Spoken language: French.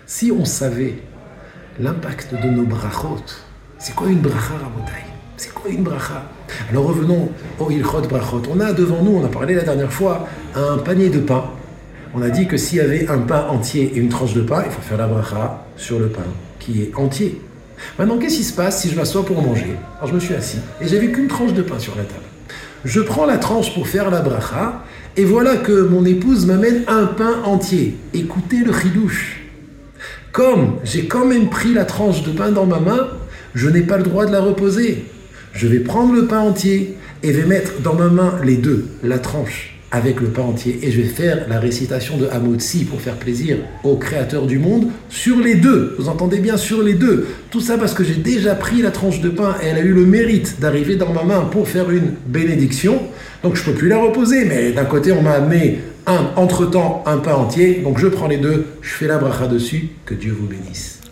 Si on savait l'impact de nos brachot, c'est quoi une bracha, Rabotai? C'est quoi une bracha? Alors revenons au Ilchot Brachot. On a devant nous, on a parlé la dernière fois, un panier de pain. On a dit que s'il y avait un pain entier et une tranche de pain, il faut faire la bracha sur le pain qui est entier. Maintenant, qu'est-ce qui se passe si je m'assois pour manger? Alors je me suis assis et j'avais qu'une tranche de pain sur la table. Je prends la tranche pour faire la bracha et voilà que mon épouse m'amène un pain entier. Écoutez le chidouche. Comme j'ai quand même pris la tranche de pain dans ma main, je n'ai pas le droit de la reposer. Je vais prendre le pain entier et vais mettre dans ma main les deux, la tranche avec le pain entier, et je vais faire la récitation de Hamotzi pour faire plaisir au Créateur du monde sur les deux. Vous entendez bien, sur les deux. Tout ça parce que j'ai déjà pris la tranche de pain et elle a eu le mérite d'arriver dans ma main pour faire une bénédiction. Donc je ne peux plus la reposer, mais d'un côté on m'a amené entre-temps un pain entier, donc je prends les deux, je fais la bracha dessus, que Dieu vous bénisse.